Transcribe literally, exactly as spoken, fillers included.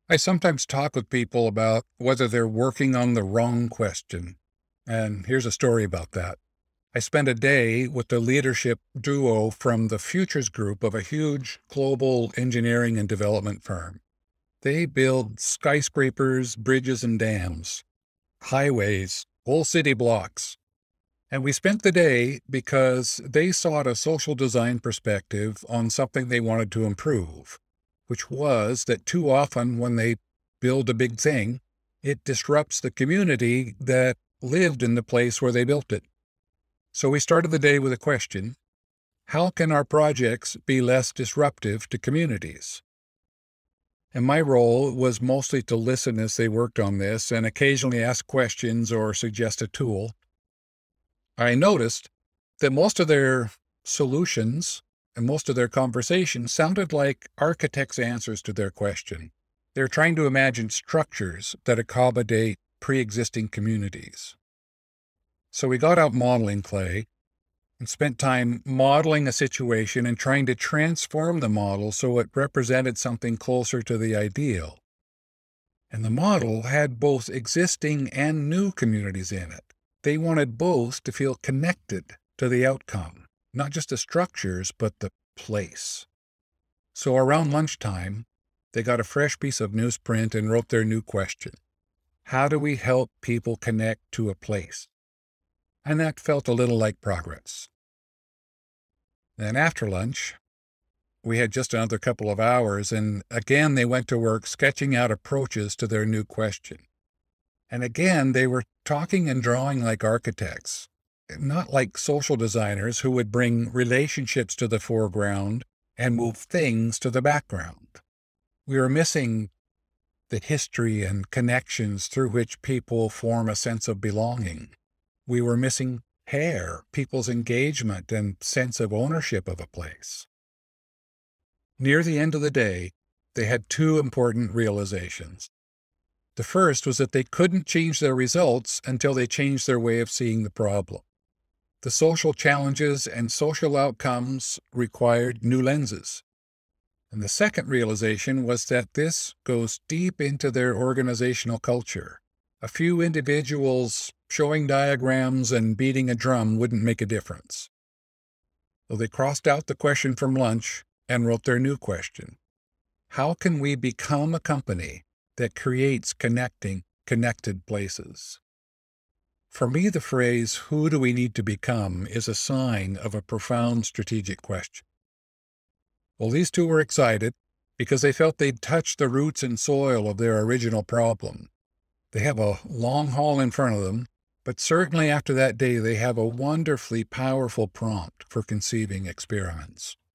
I sometimes talk with people about whether they're working on the wrong question. And here's a story about that. I spent a day with the leadership duo from the Futures Group of a huge global engineering and development firm. They build skyscrapers, bridges, and dams, highways, whole city blocks. And we spent the day because they sought a social design perspective on something they wanted to improve, which was that too often when they build a big thing, it disrupts the community that lived in the place where they built it. So we started the day with a question: how can our projects be less disruptive to communities? And my role was mostly to listen as they worked on this and occasionally ask questions or suggest a tool. I noticed that most of their solutions and most of their conversations sounded like architects' answers to their question. They're trying to imagine structures that accommodate pre-existing communities. So we got out modeling clay and spent time modeling a situation and trying to transform the model so it represented something closer to the ideal. And the model had both existing and new communities in it. They wanted both to feel connected to the outcome, not just the structures, but the place. So around lunchtime, they got a fresh piece of newsprint and wrote their new question: how do we help people connect to a place? And that felt a little like progress. Then after lunch, we had just another couple of hours, and again they went to work sketching out approaches to their new question. And again, they were talking and drawing like architects, not like social designers who would bring relationships to the foreground and move things to the background. We were missing the history and connections through which people form a sense of belonging. We were missing hair, people's engagement and sense of ownership of a place. Near the end of the day, they had two important realizations. The first was that they couldn't change their results until they changed their way of seeing the problem. The social challenges and social outcomes required new lenses. And the second realization was that this goes deep into their organizational culture. A few individuals showing diagrams and beating a drum wouldn't make a difference. So they crossed out the question from lunch and wrote their new question: how can we become a company that creates connecting, connected places? For me, the phrase, "who do we need to become?" is a sign of a profound strategic question. Well, these two were excited because they felt they'd touched the roots and soil of their original problem. They have a long haul in front of them, but certainly after that day, they have a wonderfully powerful prompt for conceiving experiments.